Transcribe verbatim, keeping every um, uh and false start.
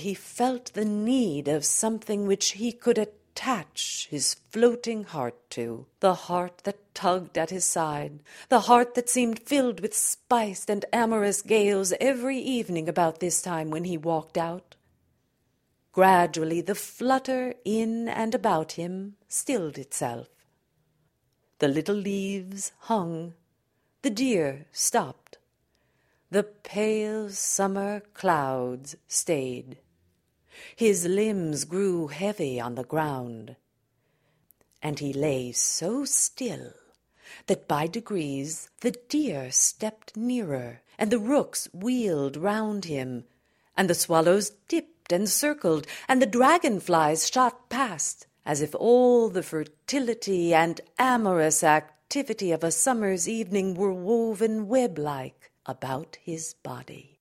he felt the need of something which he could attach his floating heart to, the heart that tugged at his side, the heart that seemed filled with spiced and amorous gales every evening about this time when he walked out. Gradually the flutter in and about him stilled itself. The little leaves hung, the deer stopped, the pale summer clouds stayed. His limbs grew heavy on the ground, and he lay so still that by degrees the deer stepped nearer, and the rooks wheeled round him, and the swallows dipped and circled, and the dragonflies shot past, as if all the fertility and amorous activity of a summer's evening were woven web-like about his body.